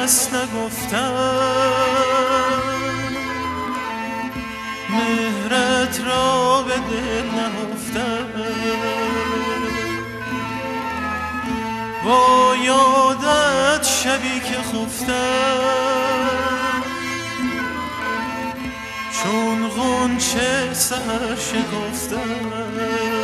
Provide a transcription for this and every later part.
کس نگفتم، مهرت را به دل نهفتم. با یادت شبی که خفتم، چون غنچه سحر شکفتم.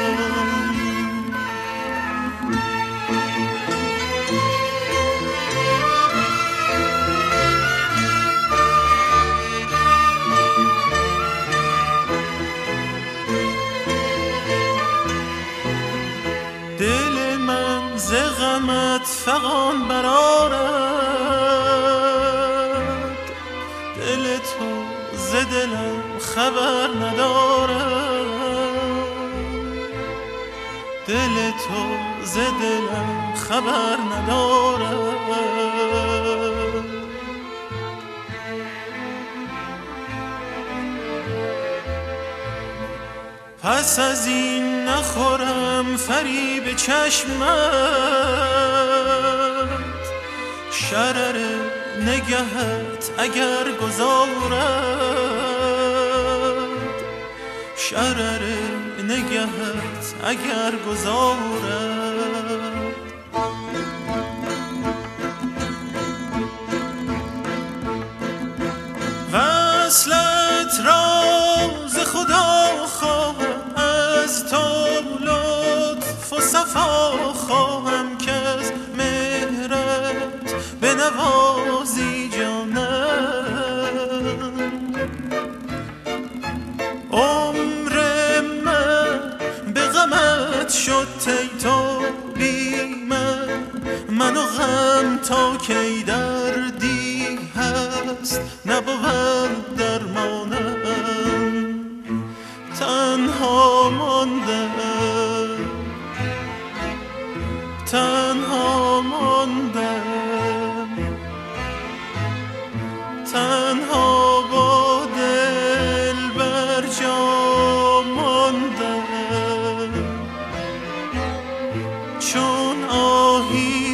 دل من ز غمت فغان برآرد، دل تو ز دلم خبر ندارد، دل تو ز دلم خبر ندارد. پس از این نخورم فریب چشمت، شرر نگهت اگر گذارد، شرر نگهت اگر گذارد. وصلت راز خدا خواهم، از تو لطف و صفا خواهم، که از مهرت بنوازی جانم. عمر من به غمت شد ای تو بی من و غم تا کی دردی هست نبود درمانم. تنها ماندم، تنها ماندم، تنها با دل بر جا ماندم. چون آهی